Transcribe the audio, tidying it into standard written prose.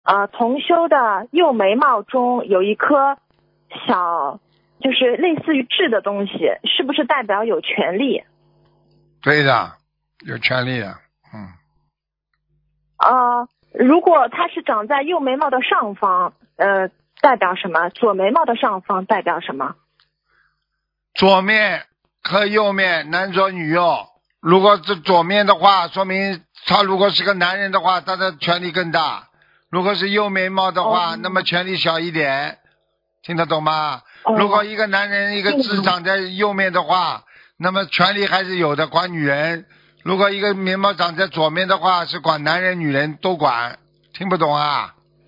同修的右眉毛中有一颗小，就是类似于痣的东西，是不是代表有权利？ 对的，有权利的。 如果它是长在右眉毛的上方，代表什么？左眉毛的上方代表什么？ 左面和右面，男左女右。如果是左面的话，说明他如果是个男人的话，他的权力更大；如果是右眉毛的话，那么权力小一点。听得懂吗？如果一个男人一个痣长在右面的话，那么权力还是有的，管女人。如果一个眉毛长在左面的话，是管男人女人都管。听不懂啊？